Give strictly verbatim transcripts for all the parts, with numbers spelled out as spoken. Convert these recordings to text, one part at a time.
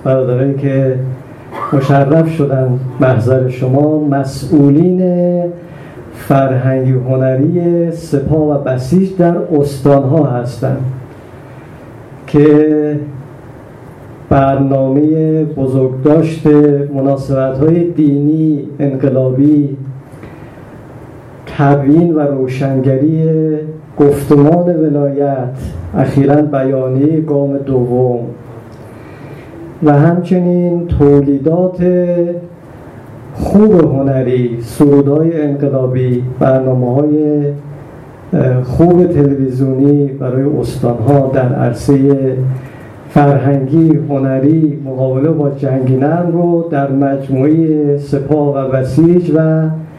برادرایی که مشرف شدن محضر شما، مسئولین فرهنگی و هنری سپاه و بسیج در استانها هستند که برنامه بزرگداشت مناسبت‌های دینی انقلابی، تبیین و روشنگری گفتمان ولایت، اخیراً بیانیه گام دوم و همچنین تولیدات خوب هنری، سرودهای انقلابی، برنامه‌های خوب تلویزیونی برای استانها در عرصه فرهنگی، هنری، مقابله با جنگینم رو در مجموعه سپاه و بسیج و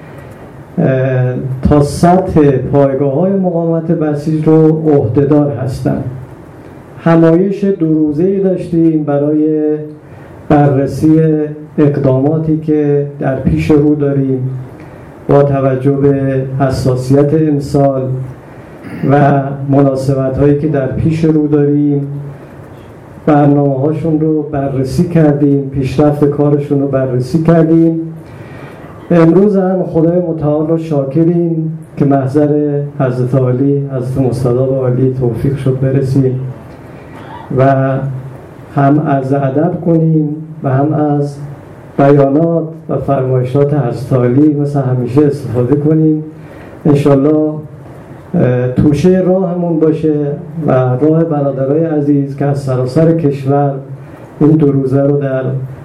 تا سطح پایگاه‌های مقاومت بسیج رو عهدهدار هستند. همایش دو روزه‌ای داشتیم برای بررسی اقداماتی که در پیش رو داریم با توجه به حساسیت امسال و مناسبت‌هایی که در پیش رو داریم. برنامه هاشون رو بررسی کردیم، پیشرفت کارشون رو بررسی کردیم. امروز هم خدای متعال رو شاکریم که محضر حضرت عالی، حضرت مستضاف عالی توفیق شد برسیم و هم عرض ادب کنیم و هم از بیانات و فرمایشات حضرت عالی مثل همیشه استفاده کنیم. انشالله توشه راهمون باشه و راه برادرای عزیز که از سراسر کشور این دو روزه رو در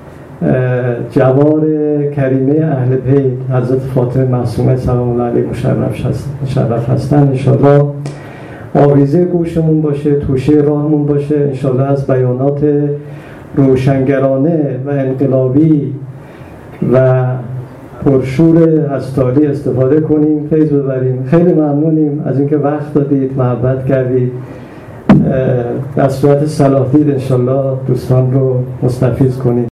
جوار کریمه اهل بیت حضرت فاطمه معصومه سلام الله علیها مشرف هستن، انشالله آویزه گوشمون باشه، توشه راهمون باشه. انشالله از بیانات روشنگرانه و انقلابی و پرشور هستالی استفاده کنیم، فیض ببریم. خیلی ممنونیم از اینکه وقت دادید، محبت کردید. در صورت صلاح دید انشالله دوستان رو مستفیض کنید.